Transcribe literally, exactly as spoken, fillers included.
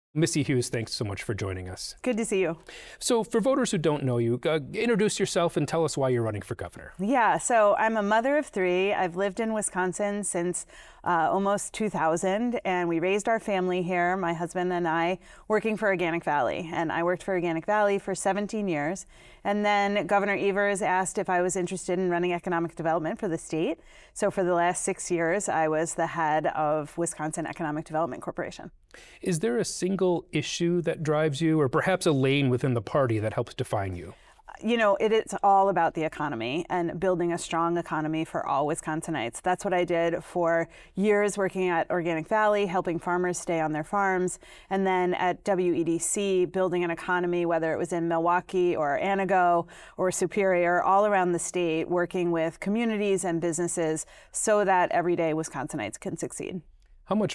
Missy Hughes, thanks so much for joining us. Good to see you. So for voters who don't know you, uh, introduce yourself and tell us why you're running for governor. Yeah, so I'm a mother of three. I've lived in Wisconsin since uh, almost two thousand, and we raised our family here, my husband and I, working for Organic Valley. And I worked for Organic Valley for seventeen years. And then Governor Evers asked if I was interested in running economic development for the state. So for the last six years, I was the head of Wisconsin Economic Development Corporation. Is there a single issue that drives you, or perhaps a lane within the party that helps define you? You know, it is all about the economy and building a strong economy for all Wisconsinites. That's what I did for years working at Organic Valley, helping farmers stay on their farms, and then at W E D C, building an economy, whether it was in Milwaukee or Antigo or Superior, all around the state, working with communities and businesses so that everyday Wisconsinites can succeed. How much